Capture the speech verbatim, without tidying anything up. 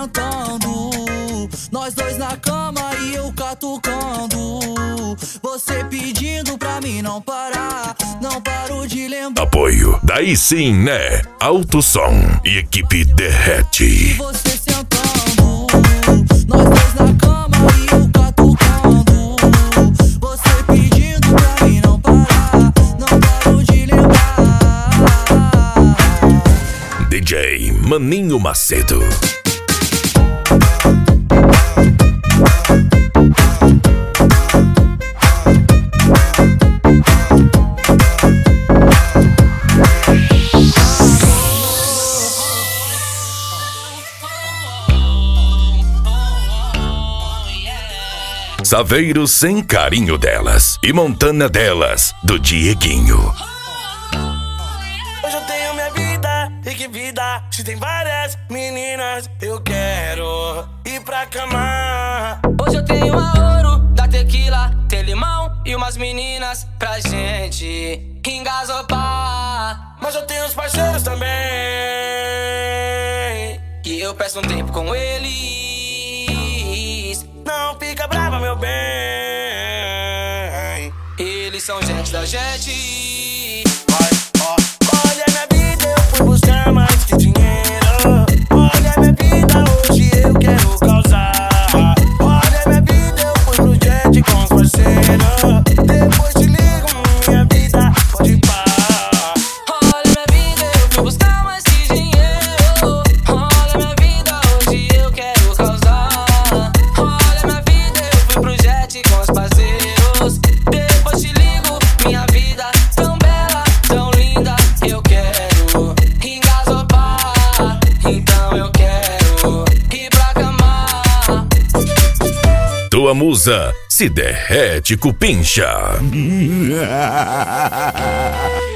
sentando, nós dois na cama e eu catucando. Você pedindo pra mim não parar, não paro de lembrar. Apoio, daí sim, né? Alto Som e equipe Derrete. Você sentando, nós dois na cama e eu catucando. Você pedindo pra mim não parar, não paro de lembrar. D J Maninho Macedo. Saveiros sem carinho delas e Montana delas, do Dieguinho. Hoje eu tenho minha vida, e que vida. Se tem várias meninas, eu quero ir pra cama. Hoje eu tenho a ouro da tequila, tem limão e umas meninas pra gente engasopar. Mas eu tenho os parceiros também, e eu peço um tempo com eles. não fica brava, meu bem. Eles são gente da gente. Vai, ó. Olha minha vida, eu fui buscar mais que dinheiro. Olha minha vida, hoje eu quero causar. Olha minha vida, eu fui pro jet com os parceiros. Depois te ligo, minha vida, pode ir pá. Olha minha vida, eu fui buscar mais que dinheiro. Olha minha vida, hoje eu quero causar. Olha minha vida, eu fui pro jet com os parceiros. Depois te ligo, minha vida tão bela, tão linda. Eu quero engasopar, então eu quero ir pra cama. Tua musa se derrete, cupincha.